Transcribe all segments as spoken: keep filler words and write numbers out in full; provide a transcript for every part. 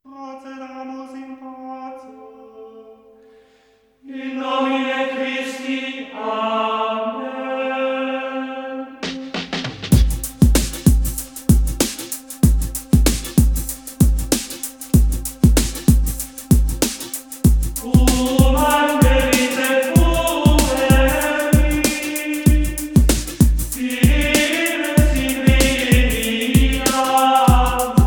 Proceramus in pace. In nomine Christi. Amen. Cum ad verite pueri, sine similiamus.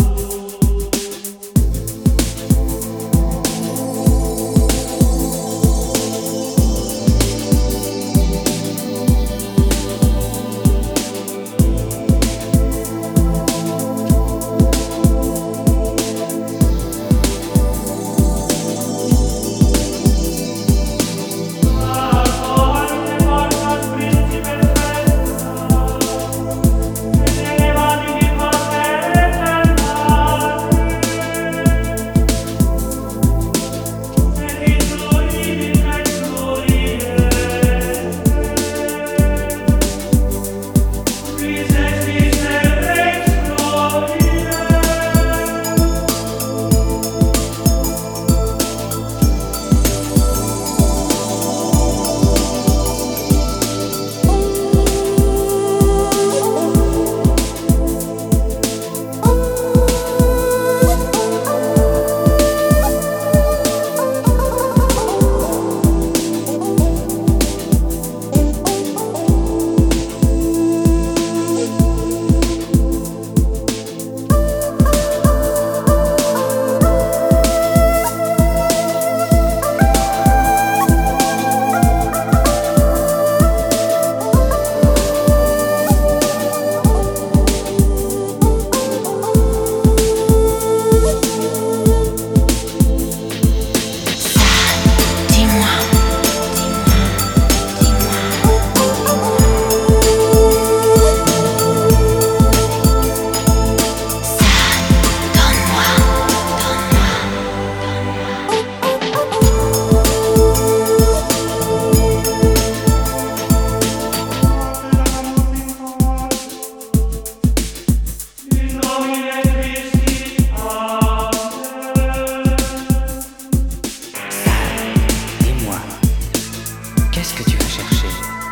Qu'est-ce que tu vas chercher?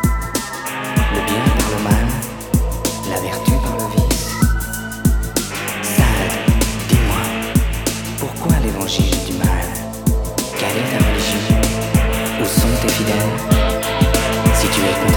Le bien par le mal, la vertu par le vice. Sade, dis-moi, pourquoi l'évangile du mal? Quelle est ta religion? Où sont tes fidèles? Si tu es